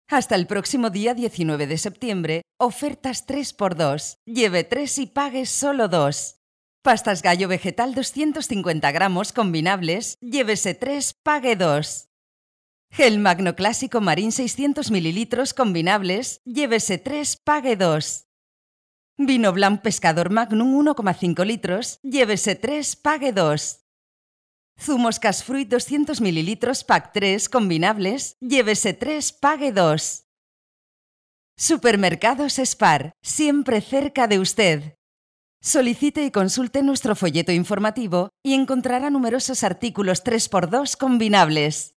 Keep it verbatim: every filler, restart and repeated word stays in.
Hasta el próximo día diecinueve de septiembre, ofertas tres por dos. Lleve tres y pague solo dos. Pastas Gallo Vegetal doscientos cincuenta gramos combinables, llévese tres, pague dos. Gel Magno Clásico Marín seiscientos mililitros combinables, llévese tres, pague dos. Vino Blanc Pescador Magnum uno coma cinco litros, llévese tres, pague dos. Zumos Casfruit doscientos mililitros pack tres combinables, llévese tres, pague dos. Supermercados Spar, siempre cerca de usted. Solicite y consulte nuestro folleto informativo y encontrará numerosos artículos tres por dos combinables.